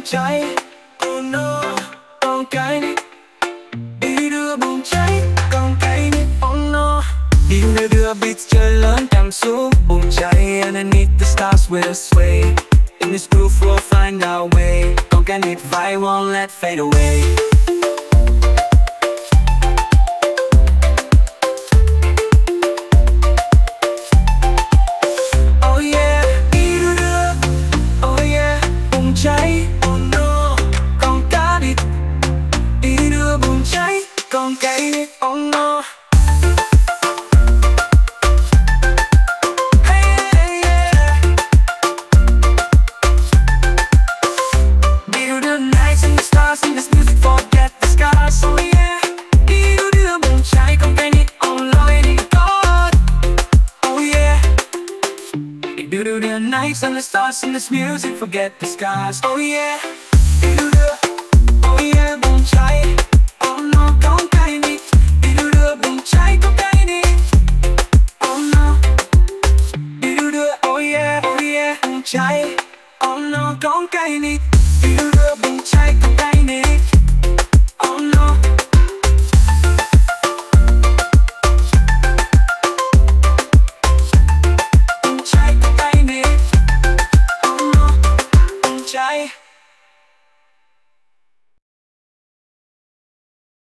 cháy. Oh no, con cái nít đi đưa bùng cháy. Con cái nít oh no, đi đưa beat chơi lớn cảm xúc bùng cháy. Underneath the stars we'll sway. In this groove we'll find our way. Con cái nít vibe won't let fade away. Cháy, oh no, con cá nít đi đưa bùng cháy. Con cái nít, oh no. Hey, hey, yeah. Đi đưa nights and the stars in this music, forget the scars, oh yeah. Đi đưa bùng cháy, con cái nít, oh Lord in God, oh yeah. Đi đưa nights and the stars in this music, forget the scars, oh yeah. Đi đưa, oh yeah, bùng cháy. Oh no, con cái nít đi đưa bùng cháy. Con cái nít, oh no. Đi đưa, oh yeah, bùng cháy. Oh no, con cái nít đi đưa bùng cháy. Con cái nít.